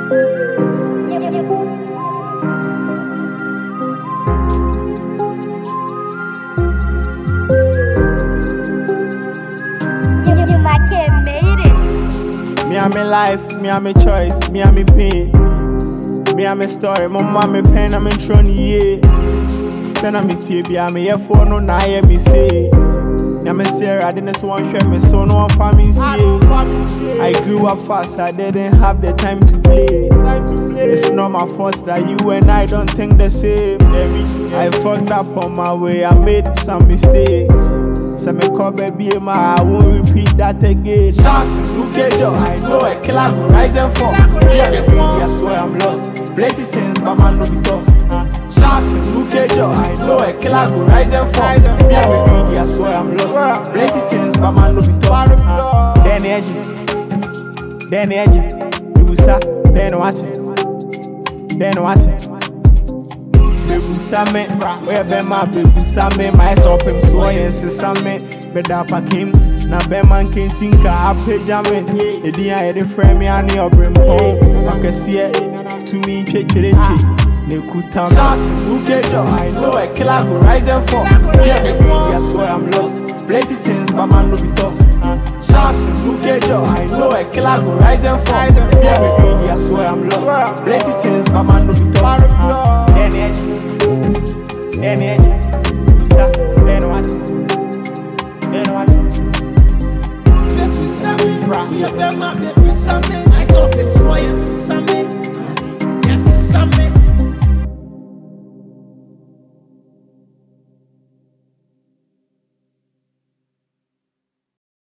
Me and me life, me and me choice, me and me pain. Me and me story, my mom me pen, I'm in Tronny, yeah. Send a me TV, I'm here for no, now hear me say. Now me say, I didn't want to me, so no one for me see. I grew up fast, I didn't have the time to play. It's not my fault that you and I don't think the same. I fucked up on my way, I made some mistakes. So me call baby, I won't repeat that again. Shots, look at you, I know a killer go rise and fall. Yeah, the greedy, I swear I'm lost. Plenty things, but man, no be talk. Shots, look at you, I know a killer go rise and fall. Yeah, the greedy, I swear I'm lost. Plenty things, but man, no be talk. Then the edge, you will say, then what? Baby Sammy, where be my baby Sammy, my soap him so yes Sammy, better pack him. Na be man can't think I pay jammy. Edi I the frame me and your brim home. I can see it to me check. Ne kuta shots, look at you, I know a killer go rise and fall. Yeah, the greedy, I swear I'm lost. Plenty things, but man no be talk. Shots, look at you, I know a killer go rise and fall. Yeah, the greedy, I swear I'm lost. Plenty things, but man no be talk. Then edge, you say, then what? Baby Sammy, we have them, baby Sammy. I saw him so yes, Sammy.